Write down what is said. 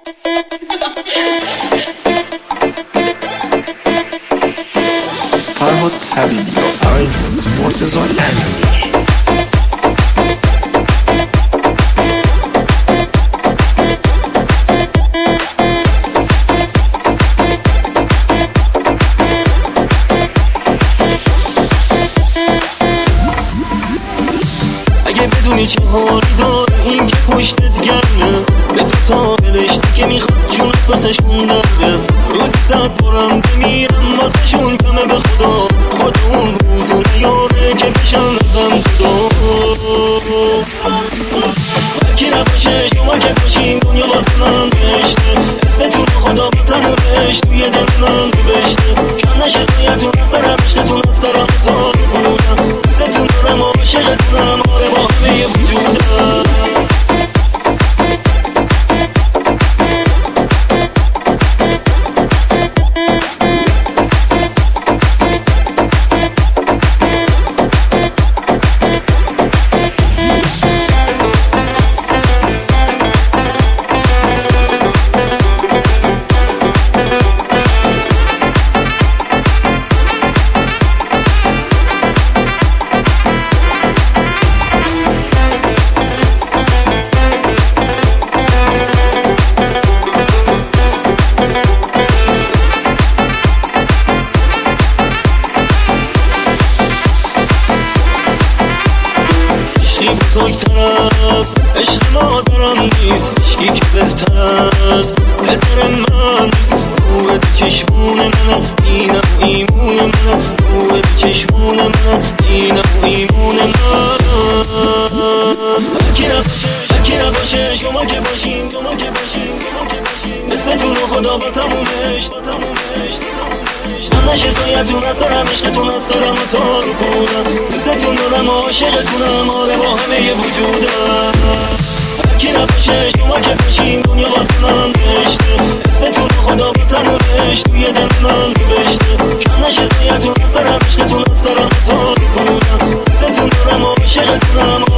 فرهاد حبیبی و ارنجمنت مرتضی امیری. اگه بدونی چه حالی داره این که پشتت گرمه، به تو تا فرشته که میخواد جونت واسشون داره. روزی زد برم بمیرم واسشون کمه به خدا اون روزو نیاره که بشن ازم جدا. هرکی نباشه شما که باشین دنیا واسه من بهشته، اسمتون رو خدا با تمومش توی دل من نوشته. کم نشه سایتون از سرم عشقتون از سرم تا رو بودم، دوستتون دارم و عاشقتونم آره با همه وجودم. بزرگتر از عشق مادرم نیست، عشقی که بهتر از پدر من نیست. نور چشمون منه اینم و ایمون منه، نور چشمون منه اینم و ایمون من. هرکی نباشه شما که باشین، شما که باشین، شما که باشین، اسمتون رو خدا با تمومش با تمومش کم نشه سایتون از سرم عشقتون از سرم و تا رو بودم، دوستتون دارم و عاشقتونم آره با همه وجودم. هرکی نباشه شما که باشین دنیا واسه من بهشته، اسمتون رو خدا با تمومش توی دل من نوشته. کم نشه سایتون از سرم عشقتون از سرم و تا رو بودم، دوستتون دارم و عاشقتونم